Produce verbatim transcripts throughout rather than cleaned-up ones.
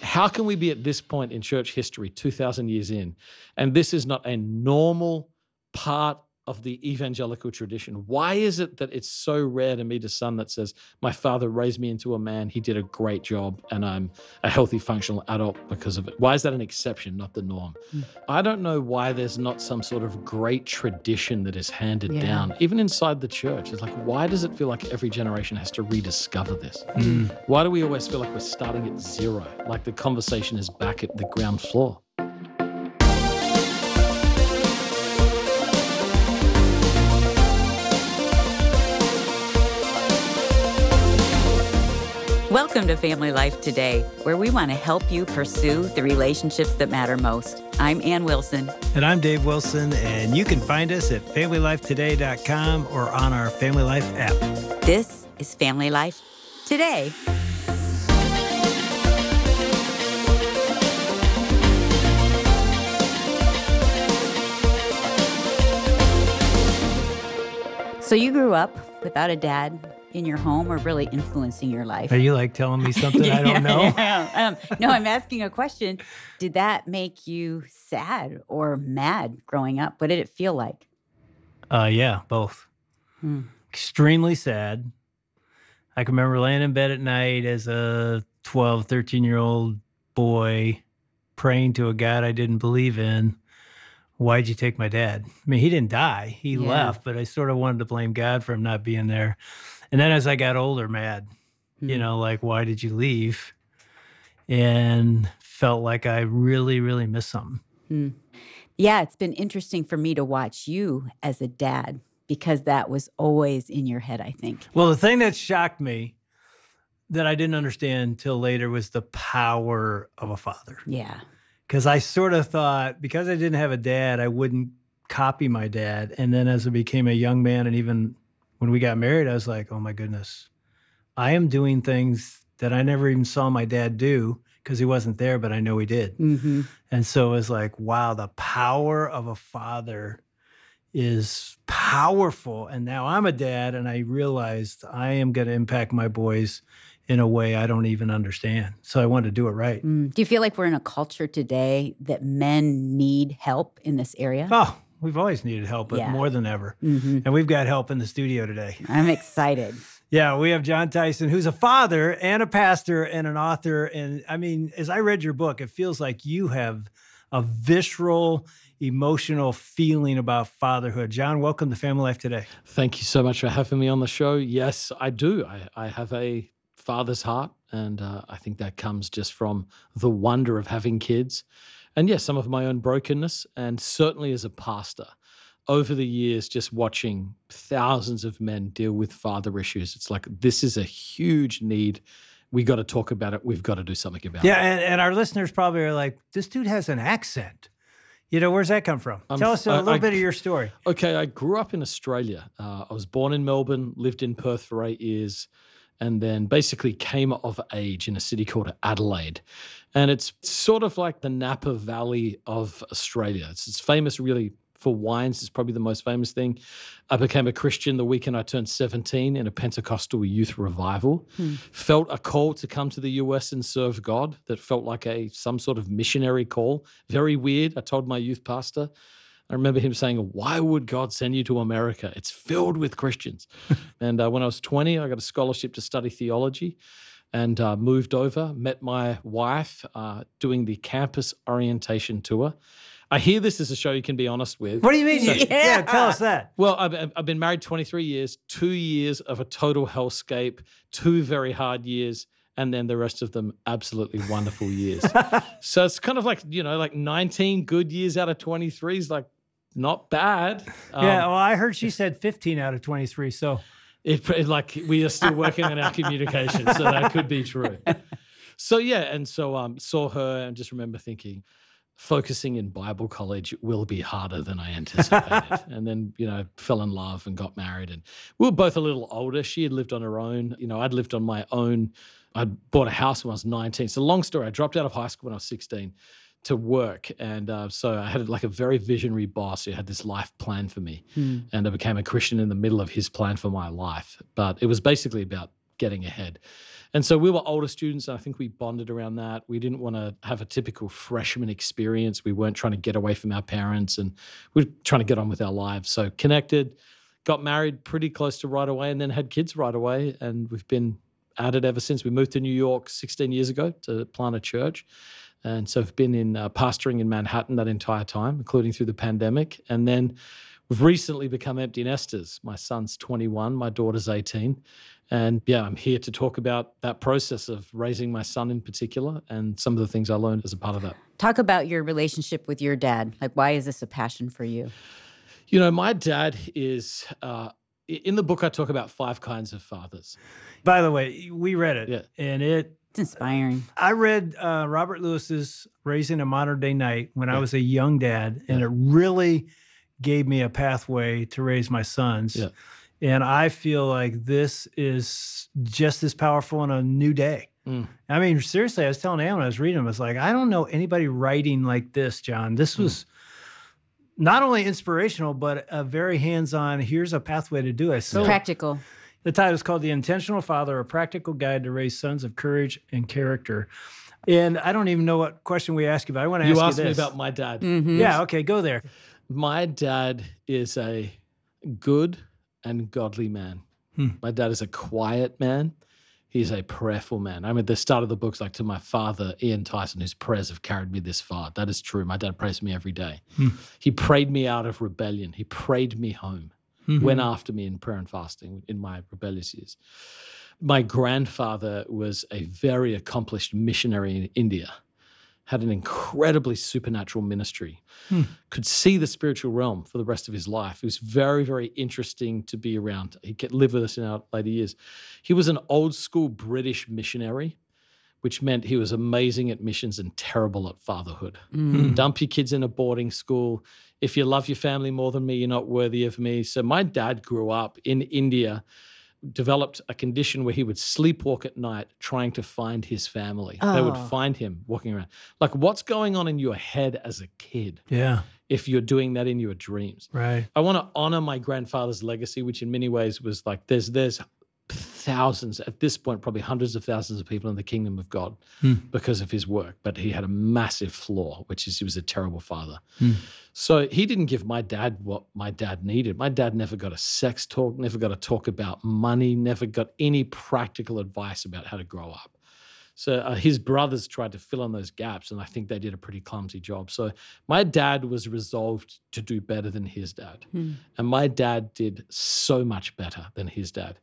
how can we be at this point in church history, two thousand years in, and this is not a normal part of the evangelical tradition? Why is it that it's so rare to meet a son that says, my father raised me into a man, he did a great job, and I'm a healthy, functional adult because of it? Why is that an exception, not the norm? Mm. I don't know why there's not some sort of great tradition that is handed yeah. down, even inside the church. It's like, why does it feel like every generation has to rediscover this? Mm. Why do we always feel like we're starting at zero, like the conversation is back at the ground floor? Welcome to Family Life Today, where we want to help you pursue the relationships that matter most. I'm Ann Wilson. And I'm Dave Wilson, and you can find us at family life today dot com or on our Family Life app. This is Family Life Today. So you grew up without a dad in your home or really influencing your life? Are you like telling me something I don't know? yeah. um, no, I'm asking a question. Did that make you sad or mad growing up? What did it feel like? Uh, yeah, both. Hmm. Extremely sad. I can remember laying in bed at night as a twelve, thirteen-year-old boy praying to a God I didn't believe in. Why'd you take my dad? I mean, he didn't die. He yeah. left, but I sort of wanted to blame God for him not being there. And then as I got older, mad, mm-hmm. you know, like, why did you leave? And felt like I really, really missed something. Mm. Yeah, it's been interesting for me to watch you as a dad because that was always in your head, I think. Well, the thing that shocked me that I didn't understand until later was the power of a father. Yeah. Because I sort of thought, because I didn't have a dad, I wouldn't copy my dad. And then as I became a young man, and even when we got married, I was like, oh my goodness, I am doing things that I never even saw my dad do because he wasn't there, but I know he did. Mm-hmm. And so it was like, wow, the power of a father is powerful. And now I'm a dad, and I realized I am going to impact my boys in a way I don't even understand. So I wanted to do it right. Mm. Do you feel like we're in a culture today that men need help in this area? Oh, we've always needed help, but yeah. more than ever. Mm-hmm. And we've got help in the studio today. I'm excited. Yeah, we have Jon Tyson, who's a father and a pastor and an author. And I mean, as I read your book, it feels like you have a visceral, emotional feeling about fatherhood. Jon, welcome to Family Life Today. Thank you so much for having me on the show. Yes, I do. I, I have a father's heart, and uh, I think that comes just from the wonder of having kids. And yes, some of my own brokenness, and certainly as a pastor, over the years, just watching thousands of men deal with father issues. It's like, this is a huge need. We got to talk about it. We've got to do something about yeah, it. Yeah, and, and our listeners probably are like, this dude has an accent. You know, where's that come from? Um, Tell us a little I, bit of your story. Okay, I grew up in Australia. Uh, I was born in Melbourne, lived in Perth for eight years, and then basically came of age in a city called Adelaide. And it's sort of like the Napa Valley of Australia. It's, it's famous really for wines. It's probably the most famous thing. I became a Christian the weekend I turned seventeen in a Pentecostal youth revival. Hmm. Felt a call to come to the U S and serve God that felt like a some sort of missionary call. Very weird. I told my youth pastor, I remember him saying, why would God send you to America? It's filled with Christians. and uh, when I was twenty, I got a scholarship to study theology and uh, moved over, met my wife uh, doing the campus orientation tour. I hear this is a show you can be honest with. What do you mean? So, yeah. yeah, tell us that. Well, I've, I've been married twenty-three years, two years of a total hellscape, two very hard years, and then the rest of them absolutely wonderful years. So it's kind of like, you know, like nineteen good years out of twenty-three is like not bad. Um, yeah, well, I heard she said fifteen out of twenty-three, so. It, it, like we are still working on our communication, so that could be true. So yeah, and so um, saw her and just remember thinking, focusing in Bible college will be harder than I anticipated. And then, you know, fell in love and got married. And we were both a little older. She had lived on her own. You know, I'd lived on my own. I'd bought a house when I was nineteen. So long story, I dropped out of high school when I was sixteen to work. And uh, so I had like a very visionary boss who had this life plan for me. Hmm. And I became a Christian in the middle of his plan for my life. But it was basically about getting ahead. And so we were older students, and I think we bonded around that. We didn't want to have a typical freshman experience. We weren't trying to get away from our parents, and we were trying to get on with our lives. So connected, got married pretty close to right away, and then had kids right away. And we've been at it ever since. We moved to New York sixteen years ago to plant a church. And so I've been in uh, pastoring in Manhattan that entire time, including through the pandemic. And then we've recently become empty nesters. My son's twenty-one, my daughter's eighteen. And yeah, I'm here to talk about that process of raising my son in particular and some of the things I learned as a part of that. Talk about your relationship with your dad. Like, why is this a passion for you? You know, my dad is, uh, in the book, I talk about five kinds of fathers. By the way, we read it, Yeah. and it It's inspiring. I read uh, Robert Lewis's Raising a Modern Day Knight when Yeah. I was a young dad, and Yeah. it really gave me a pathway to raise my sons. Yeah. And I feel like this is just as powerful in a new day. Mm. I mean, seriously, I was telling Ann when I was reading them, I was like, I don't know anybody writing like this, John. This Mm. was not only inspirational, but a very hands-on, here's a pathway to do it. So Practical. the title is called The Intentional Father, A Practical Guide to Raise Sons of Courage and Character. And I don't even know what question we asked you, but I want to You ask asked you me this. about my dad. Mhm. Yeah, okay, go there. My dad is a good and godly man. Hmm. My dad is a quiet man. He's a prayerful man. I mean, at the start of the book's like to my father, Ian Tyson, whose prayers have carried me this far. That is true. My dad prays for me every day. Hmm. He prayed me out of rebellion. He prayed me home, Mhm. went after me in prayer and fasting in my rebellious years. My grandfather was a very accomplished missionary in India, had an incredibly supernatural ministry, Hmm. could see the spiritual realm for the rest of his life. It was very, very interesting to be around. He could live with us in our later years. He was an old school British missionary, which meant he was amazing at missions and terrible at fatherhood. Mm. Dump your kids in a boarding school. If you love your family more than me, you're not worthy of me. So my dad grew up in India, developed a condition where he would sleepwalk at night trying to find his family. They would Oh. find him walking around. Like, what's going on in your head as a kid Yeah, if you're doing that in your dreams? right. I want to honor my grandfather's legacy, which in many ways was like there's there's thousands, at this point, probably hundreds of thousands of people in the kingdom of God Hmm. because of his work. But he had a massive flaw, which is he was a terrible father. Hmm. So he didn't give my dad what my dad needed. My dad never got a sex talk, never got to talk about money, never got any practical advice about how to grow up. So uh, his brothers tried to fill in those gaps, and I think they did a pretty clumsy job. So my dad was resolved to do better than his dad. Hmm. And my dad did so much better than his dad.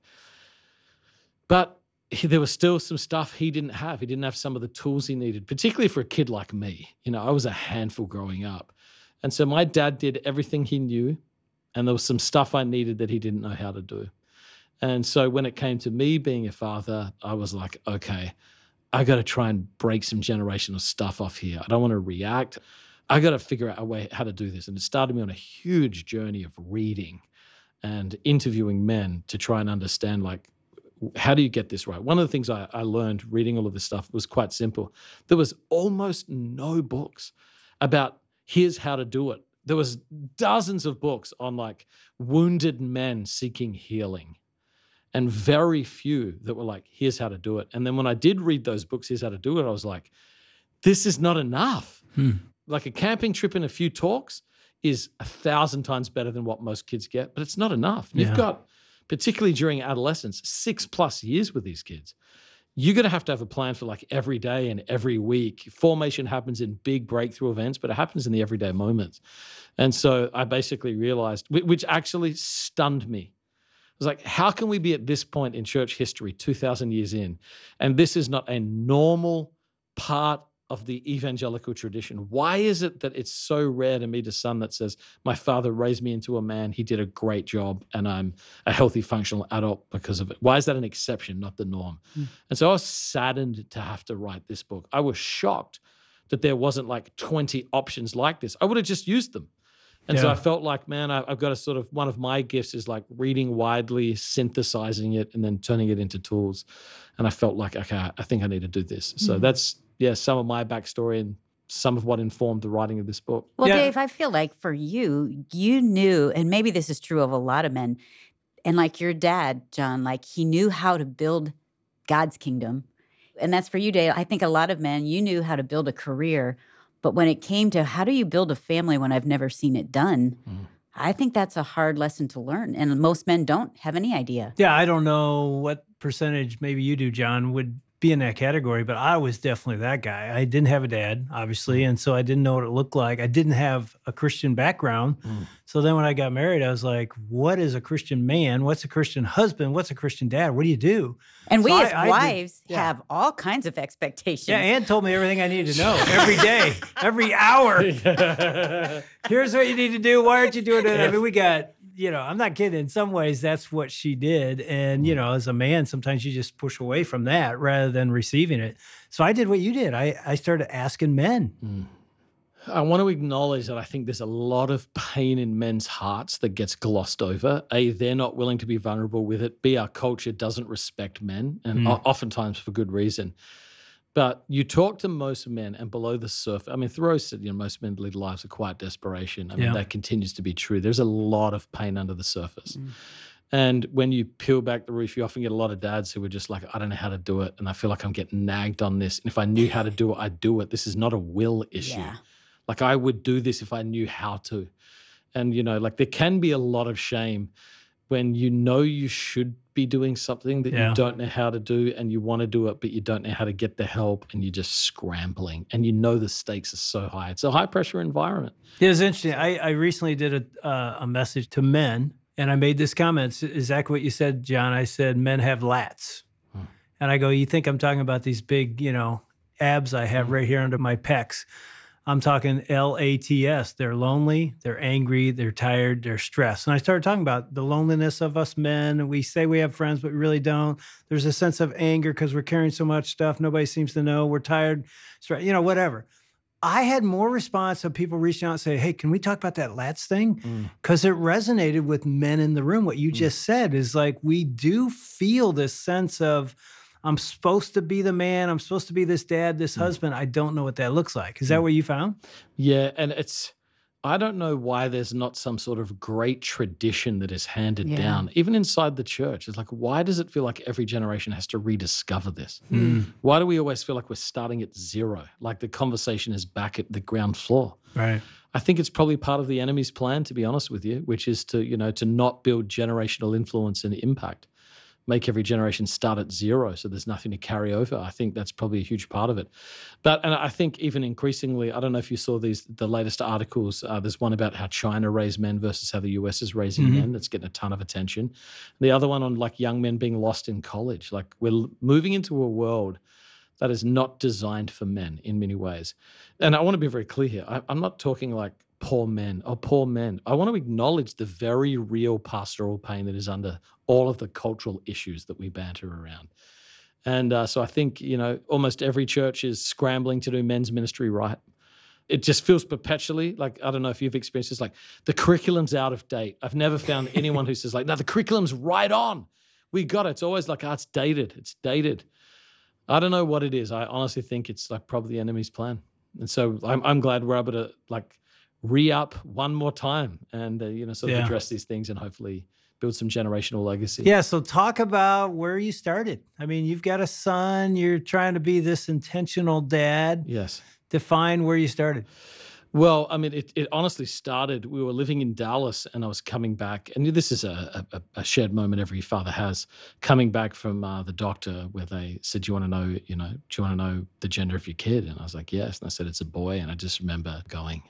But he, there was still some stuff he didn't have. He didn't have some of the tools he needed, particularly for a kid like me. You know, I was a handful growing up. And so my dad did everything he knew, and there was some stuff I needed that he didn't know how to do. And so when it came to me being a father, I was like, okay, I got to try and break some generational stuff off here. I don't want to react. I got to figure out a way how to do this. And it started me on a huge journey of reading and interviewing men to try and understand, like, how do you get this right? One of the things I, I learned reading all of this stuff was quite simple. There was almost no books about here's how to do it. There was dozens of books on like wounded men seeking healing, and very few that were like, here's how to do it. And then when I did read those books, here's how to do it, I was like, this is not enough. Hmm. Like a camping trip and a few talks is a thousand times better than what most kids get, but it's not enough. You've Yeah. got, particularly during adolescence, six plus years with these kids. You're going to have to have a plan for like every day and every week. Formation happens in big breakthrough events, but it happens in the everyday moments. And so I basically realized, whi- which actually stunned me. I was like, how can we be at this point in church history, two thousand years in, and this is not a normal part of the evangelical tradition? Why is it that it's so rare to meet a son that says, my father raised me into a man, he did a great job, and I'm a healthy, functional adult because of it? Why is that an exception, not the norm? Mm. And so I was saddened to have to write this book. I was shocked that there wasn't like twenty options like this. I would have just used them. And so Yeah. I felt like, man, I, I've got to sort of, one of my gifts is like reading widely, synthesizing it, and then turning it into tools. And I felt like, okay, I think I need to do this. So Mhm. that's, yeah, some of my backstory and some of what informed the writing of this book. Well, Yeah. Dave, I feel like for you, you knew, and maybe this is true of a lot of men, and like your dad, John, like he knew how to build God's kingdom. And that's for you, Dave. I think a lot of men, you knew how to build a career, but when it came to how do you build a family when I've never seen it done, mm. I think that's a hard lesson to learn. And most men don't have any idea. Yeah, I don't know what percentage, maybe you do, John, would be in that category, but I was definitely that guy. I didn't have a dad, obviously, and so I didn't know what it looked like. I didn't have a Christian background. Mm. So then when I got married, I was like, what is a Christian man? What's a Christian husband? What's a Christian dad? What do you do? And so we as I, wives I did, yeah. have all kinds of expectations. Yeah, Ann told me everything I needed to know every day, every hour. Here's what you need to do. Why aren't you doing it? I mean, we got, you know, I'm not kidding. In some ways, that's what she did. And, you know, as a man, sometimes you just push away from that rather than receiving it. So I did what you did. I, I started asking men. Mm. I want to acknowledge that I think there's a lot of pain in men's hearts that gets glossed over. A, they're not willing to be vulnerable with it. B, our culture doesn't respect men, and mm. oftentimes for good reason. But you talk to most men, and below the surface, I mean, Thoreau said, you know, most men lead lives of quiet desperation. I mean, yeah. that continues to be true. There's a lot of pain under the surface. Mm. And when you peel back the roof, you often get a lot of dads who are just like, I don't know how to do it, and I feel like I'm getting nagged on this. And if I knew how to do it, I'd do it. This is not a will issue. Yeah. Like, I would do this if I knew how to. And, you know, like, there can be a lot of shame when you know you should be doing something that yeah. you don't know how to do, and you want to do it, but you don't know how to get the help, and you're just scrambling, and you know the stakes are so high. It's a high-pressure environment. It was interesting. I, I recently did a, uh, a message to men, and I made this comment. It's exactly what you said, John. I said, men have lats. Hmm. And I go, you think I'm talking about these big, you know, abs I have hmm. right here under my pecs. I'm talking L A T S. They're lonely, they're angry, they're tired, they're stressed. And I started talking about the loneliness of us men. We say we have friends, but we really don't. There's a sense of anger because we're carrying so much stuff. Nobody seems to know. We're tired, stressed, you know, whatever. I had more response of people reaching out and saying, hey, can we talk about that lats thing? Because mm. it resonated with men in the room. What you mm. just said is like, we do feel this sense of, I'm supposed to be the man. I'm supposed to be this dad, this mm. husband. I don't know what that looks like. Is that mm. what you found? Yeah. And it's, I don't know why there's not some sort of great tradition that is handed yeah. down, even inside the church. It's like, why does it feel like every generation has to rediscover this? Mm. Why do we always feel like we're starting at zero? Like the conversation is back at the ground floor. Right. I think it's probably part of the enemy's plan, to be honest with you, which is to, you know, to not build generational influence and impact. Make every generation start at zero so there's nothing to carry over. I think that's probably a huge part of it. But, and I think even increasingly, I don't know if you saw these, the latest articles, uh, there's one about how China raised men versus how the U S is raising mm-hmm. men. That's getting a ton of attention. The other one on like young men being lost in college. Like we're moving into a world that is not designed for men in many ways. And I want to be very clear here. I, I'm not talking like poor men or poor men. I want to acknowledge the very real pastoral pain that is under all of the cultural issues that we banter around. And uh, so I think, you know, almost every church is scrambling to do men's ministry right. It just feels perpetually like, I don't know if you've experienced this, like the curriculum's out of date. I've never found anyone who says like, no, the curriculum's right on. We got it. It's always like, oh, it's dated. It's dated. I don't know what it is. I honestly think it's like probably the enemy's plan. And so I'm, I'm glad we're able to like re-up one more time and, uh, you know, sort of yeah. address these things and hopefully build some generational legacy. Yeah. So talk about where you started. I mean, you've got a son, you're trying to be this intentional dad. Yes. Define where you started. Well, I mean, it, it honestly started, we were living in Dallas and I was coming back, and this is a, a, a shared moment every father has, coming back from uh, the doctor where they said, do you want to know, you know, do you want to know the gender of your kid? And I was like, yes. And I said, it's a boy. And I just remember going,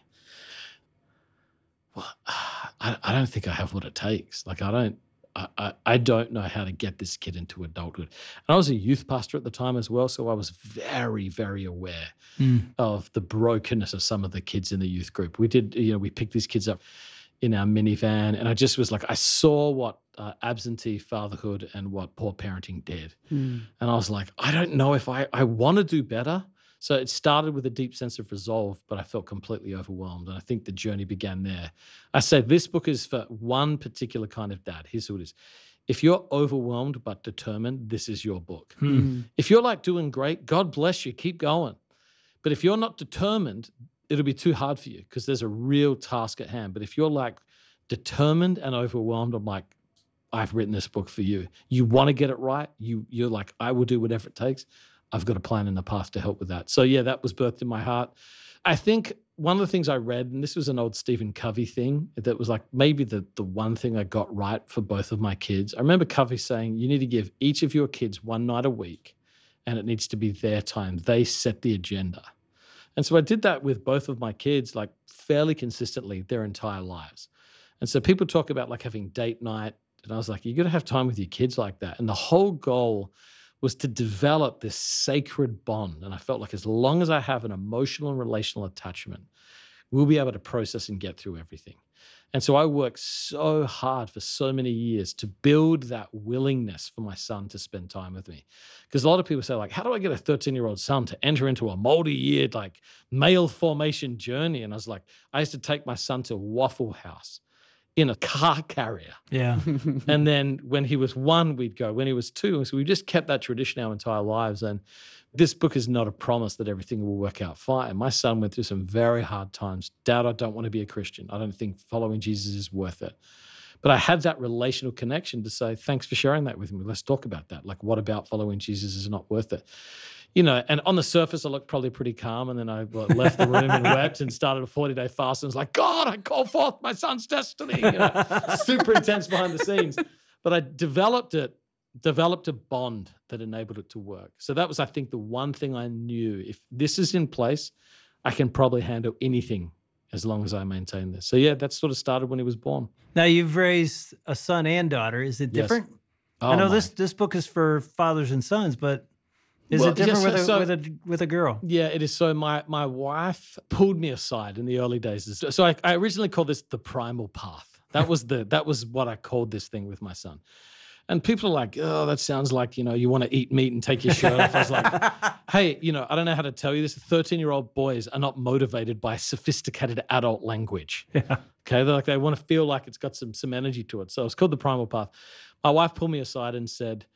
well, I, I don't think I have what it takes. Like, I don't, I, I, I don't know how to get this kid into adulthood. And I was a youth pastor at the time as well, so I was very, very aware mm. of the brokenness of some of the kids in the youth group. We did, you know, we picked these kids up in our minivan, and I just was like, I saw what uh, absentee fatherhood and what poor parenting did. Mm. And I was like, I don't know if I, I want to do better. So it started with a deep sense of resolve, but I felt completely overwhelmed. And I think the journey began there. I said, this book is for one particular kind of dad. Here's who it is. If you're overwhelmed but determined, this is your book. Hmm. If you're like doing great, God bless you, keep going. But if you're not determined, it'll be too hard for you because there's a real task at hand. But if you're like determined and overwhelmed, I'm like, I've written this book for you. You want to get it right. You, you're like, I will do whatever it takes. I've got a plan and a path to help with that. So yeah, that was birthed in my heart. I think one of the things I read, and this was an old Stephen Covey thing, that was like maybe the, the one thing I got right for both of my kids. I remember Covey saying, you need to give each of your kids one night a week, and it needs to be their time. They set the agenda. And so I did that with both of my kids, like fairly consistently their entire lives. And so people talk about like having date night, and I was like, you got to have time with your kids like that. And the whole goal was to develop this sacred bond. And I felt like as long as I have an emotional and relational attachment, we'll be able to process and get through everything. And so I worked so hard for so many years to build that willingness for my son to spend time with me. Because a lot of people say, like, how do I get a thirteen-year-old son to enter into a multi-year, like, male formation journey? And I was like, I used to take my son to Waffle House in a car carrier. Yeah. And then when he was one, we'd go. When he was two, so we just kept that tradition our entire lives. And this book is not a promise that everything will work out fine. My son went through some very hard times. Dad, I don't want to be a Christian. I don't think following Jesus is worth it. But I had that relational connection to say, thanks for sharing that with me. Let's talk about that. Like, what about following Jesus is not worth it? You know, and on the surface, I looked probably pretty calm. And then I well, left the room and wept and started a forty-day fast and was like, God, I call forth my son's destiny. You know, super intense behind the scenes. But I developed it, developed a bond that enabled it to work. So that was, I think, the one thing I knew. If this is in place, I can probably handle anything as long as I maintain this. So yeah, that sort of started when he was born. Now you've raised a son and daughter. Is it different? Yes. Oh, I know my. this this book is for fathers and sons, but is Well, it different yes, with, a, so- with a with a girl? Yeah, it is. So my my wife pulled me aside in the early days. So I, I originally called this the primal path. That was the that was what I called this thing with my son. And people are like, oh, that sounds like, you know, you want to eat meat and take your shirt off. I was like, hey, you know, I don't know how to tell you this. thirteen-year-old boys are not motivated by sophisticated adult language. Yeah. Okay, they're like, they want to feel like it's got some some energy to it. So it's called the primal path. My wife pulled me aside and said,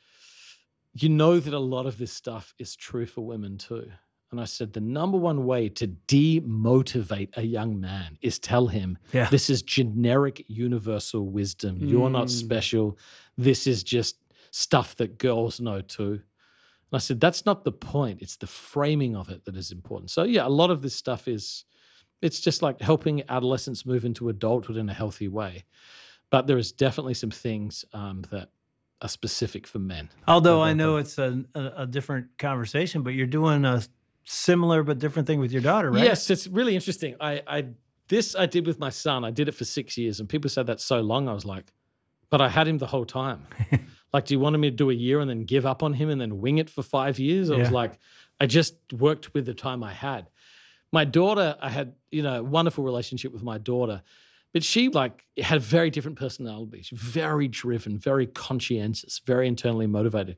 you know that a lot of this stuff is true for women too. And I said, the number one way to demotivate a young man is tell him, Yeah. this is generic universal wisdom. You're not Mm. special. This is just stuff that girls know too. And I said, that's not the point. It's the framing of it that is important. So yeah, a lot of this stuff is, it's just like helping adolescents move into adulthood in a healthy way. But there is definitely some things um, that are specific for men. Although About I know that. it's a, a, a different conversation, but you're doing a similar but different thing with your daughter, right? Yes, it's really interesting. I, I this I did with my son. I did it for six years, and people said that's so long. I was like, but I had him the whole time. Like, do you want me to do a year and then give up on him and then wing it for five years? I was Yeah. like, I just worked with the time I had. My daughter, I had, you know, a wonderful relationship with my daughter, but she like had a very different personality. She's very driven, very conscientious, very internally motivated.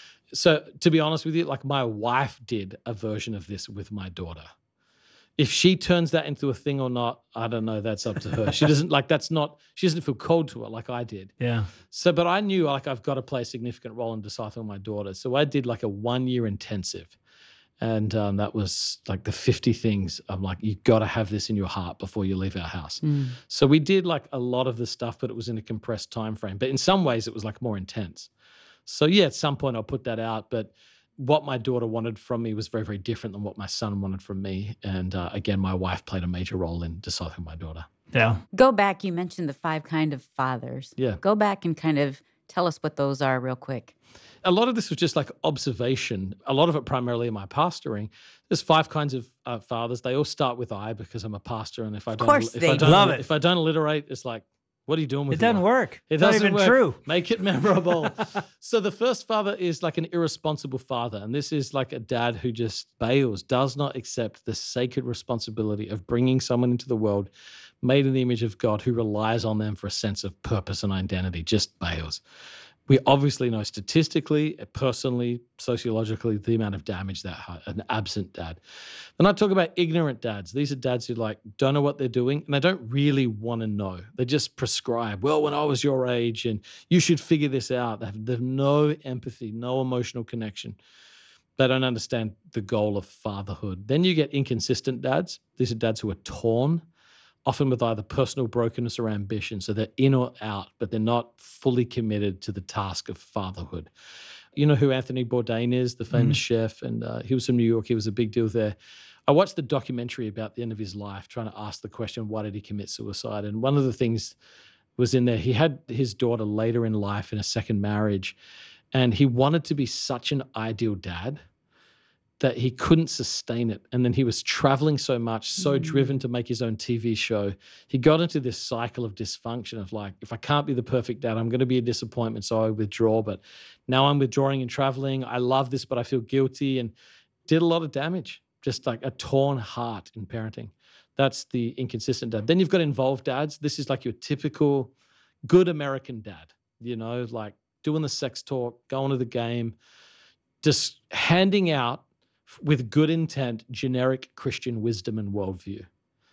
So to be honest with you, like my wife did a version of this with my daughter. If she turns that into a thing or not, I don't know. That's up to her. She doesn't like, that's not, she doesn't feel cold to it like I did. Yeah. So, but I knew like I've got to play a significant role in discipling my daughter. So I did like a one year intensive. And um, that was like the fifty things. I'm like, you got to have this in your heart before you leave our house. Mm. So we did like a lot of the stuff, but it was in a compressed time frame. But in some ways it was like more intense. So yeah, at some point I'll put that out. But what my daughter wanted from me was very, very different than what my son wanted from me. And uh, again, my wife played a major role in discipling my daughter. Yeah. Go back. You mentioned the five kind of fathers. Yeah. Go back and kind of tell us what those are real quick. A lot of this was just like observation. A lot of it primarily in my pastoring. There's five kinds of uh, fathers. They all start with I because I'm a pastor. And if I don't, course if they I don't, Love it. if I don't alliterate, it's like, what are you doing with It doesn't your life? work. It It's not doesn't even work. true. Make it memorable. So the first father is like an irresponsible father. And this is like a dad who just bails, does not accept the sacred responsibility of bringing someone into the world made in the image of God who relies on them for a sense of purpose and identity, just bails. We obviously know statistically, personally, sociologically, the amount of damage that had an absent dad. Then I talk about ignorant dads. These are dads who like don't know what they're doing and they don't really want to know. They just prescribe, well, when I was your age and you should figure this out. They have, they have no empathy, no emotional connection. They don't understand the goal of fatherhood. Then you get inconsistent dads. These are dads who are torn. often with either personal brokenness or ambition. So they're in or out, but they're not fully committed to the task of fatherhood. You know who Anthony Bourdain is, the famous Mhm. chef, and uh, he was from New York. He was a big deal there. I watched the documentary about the end of his life, trying to ask the question, why did he commit suicide? And one of the things was in there, he had his daughter later in life in a second marriage, and he wanted to be such an ideal dad that he couldn't sustain it. And then he was traveling so much, so Mm. driven to make his own T V show. He got into this cycle of dysfunction of like, if I can't be the perfect dad, I'm going to be a disappointment. So I withdraw. But now I'm withdrawing and traveling. I love this, but I feel guilty, and did a lot of damage, just like a torn heart in parenting. That's the inconsistent dad. Then you've got involved dads. This is like your typical good American dad, you know, like doing the sex talk, going to the game, just handing out with good intent, generic Christian wisdom and worldview.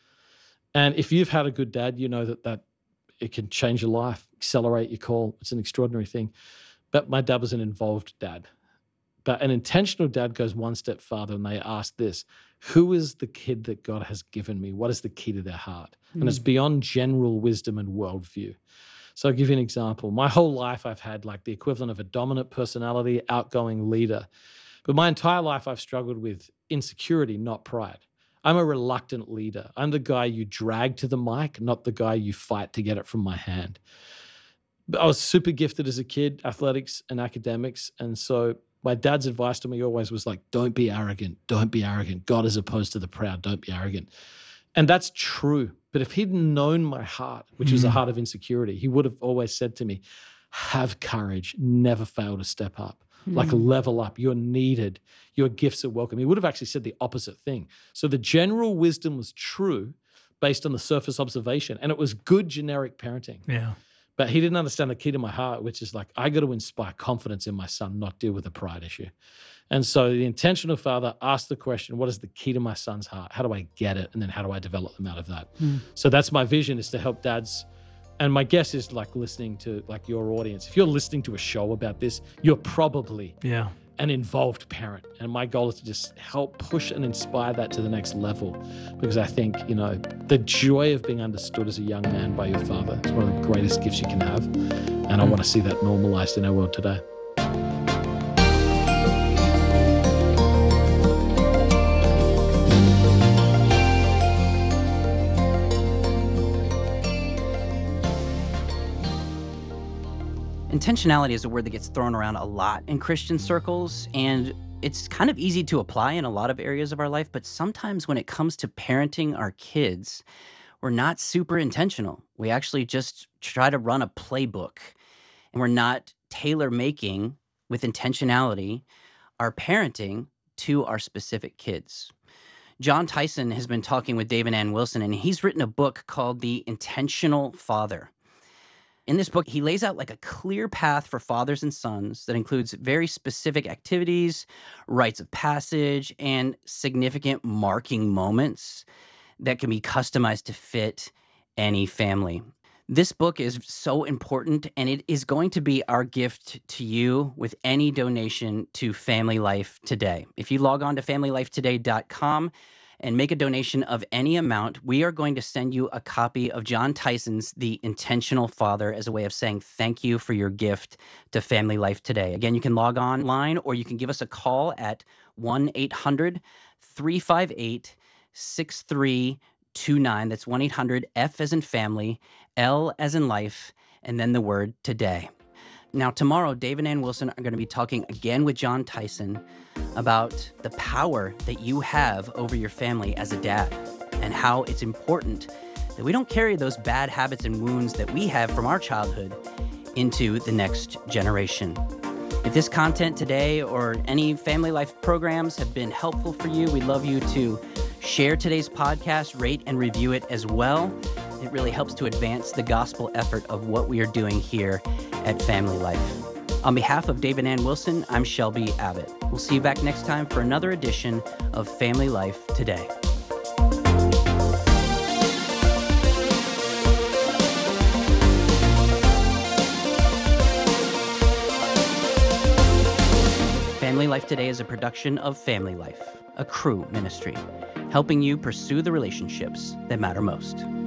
And if you've had a good dad, you know that that it can change your life, accelerate your call. It's an extraordinary thing. But my dad was an involved dad. But an intentional dad goes one step farther, and they ask this: who is the kid that God has given me? What is the key to their heart? Mm. And it's beyond general wisdom and worldview. So I'll give you an example. My whole life, I've had like the equivalent of a dominant personality, outgoing leader. But my entire life, I've struggled with insecurity, not pride. I'm a reluctant leader. I'm the guy you drag to the mic, not the guy you fight to get it from my hand. But I was super gifted as a kid, athletics and academics. And so my dad's advice to me always was like, don't be arrogant. Don't be arrogant. God is opposed to the proud. Don't be arrogant. And that's true. But if he'd known my heart, which was a heart of insecurity, he would have always said to me, have courage, never fail to step up. Like level up, you're needed, your gifts are welcome. He would have actually said the opposite thing. So the general wisdom was true based on the surface observation, and it was good generic parenting. Yeah. But he didn't understand the key to my heart, which is like, I got to inspire confidence in my son, not deal with a pride issue. And so the intentional father asked the question, what is the key to my son's heart? How do I get it? And then how do I develop them out of that? Mm. So that's my vision, is to help dads. And my guess is like listening to like your audience. If you're listening to a show about this, you're probably yeah. an involved parent. And my goal is to just help push and inspire that to the next level. Because I think, you know, the joy of being understood as a young man by your father is one of the greatest gifts you can have. And I want to see that normalized in our world today. Intentionality is a word that gets thrown around a lot in Christian circles, and it's kind of easy to apply in a lot of areas of our life, but sometimes when it comes to parenting our kids, we're not super intentional. We actually just try to run a playbook, and we're not tailor-making with intentionality our parenting to our specific kids. Jon Tyson has been talking with Dave and Ann Wilson, and he's written a book called The Intentional Father. In this book, he lays out like a clear path for fathers and sons that includes very specific activities, rites of passage, and significant marking moments that can be customized to fit any family. This book is so important, and it is going to be our gift to you with any donation to Family Life Today. If you log on to family life today dot com and make a donation of any amount, we are going to send you a copy of Jon Tyson's The Intentional Father as a way of saying thank you for your gift to Family Life Today. Again, you can log online, or you can give us a call at one eight hundred three five eight six three two nine. That's one eight hundred F as in family, L as in life, and then the word today. Now, tomorrow, Dave and Ann Wilson are going to be talking again with Jon Tyson about the power that you have over your family as a dad, and how it's important that we don't carry those bad habits and wounds that we have from our childhood into the next generation. If this content today or any Family Life programs have been helpful for you, we'd love you to share today's podcast, rate and review it as well. It really helps to advance the gospel effort of what we are doing here at Family Life. On behalf of Dave and Ann Wilson, I'm Shelby Abbott. We'll see you back next time for another edition of Family Life Today. Family Life Today is a production of Family Life, a Cru ministry, helping you pursue the relationships that matter most.